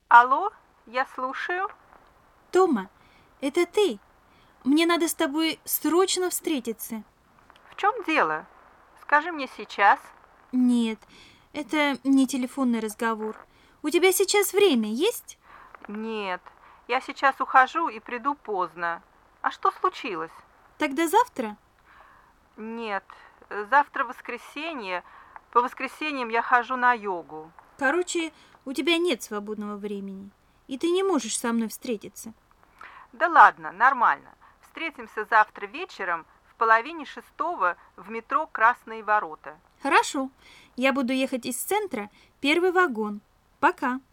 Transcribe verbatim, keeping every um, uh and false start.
Алло, я слушаю. Тома, это ты? Мне надо с тобой срочно встретиться. В чем дело? Скажи мне сейчас. Нет, это не телефонный разговор. У тебя сейчас время есть? Нет, я сейчас ухожу и приду поздно. А что случилось? Тогда завтра? Нет, завтра воскресенье. По воскресеньям я хожу на йогу. Короче, у тебя нет свободного времени, и ты не можешь со мной встретиться. Да ладно, нормально. Встретимся завтра вечером в половине шестого в метро «Красные ворота». Хорошо, я буду ехать из центра, первый вагон. Пока.